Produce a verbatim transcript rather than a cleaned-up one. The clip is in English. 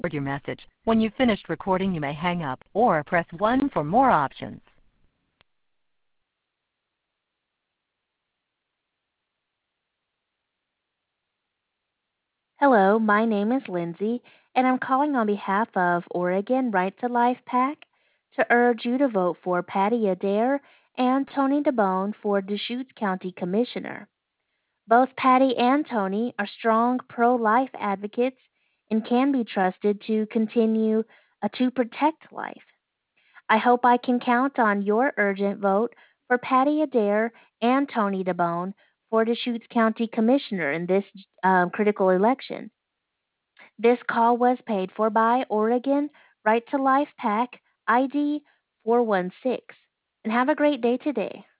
record your message. When you've finished recording, you may hang up or press one for more options. Hello, my name is Lindsay, and I'm calling on behalf of Oregon Right to Life PAC to urge you to vote for Patty Adair and Tony DeBone for Deschutes County Commissioner. Both Patty and Tony are strong pro life advocates and can be trusted to continue uh, to protect life. I hope I can count on your urgent vote for Patty Adair and Tony DeBone for Deschutes County Commissioner in this um, critical election. This call was paid for by Oregon Right to Life PAC I D four one six. And have a great day today.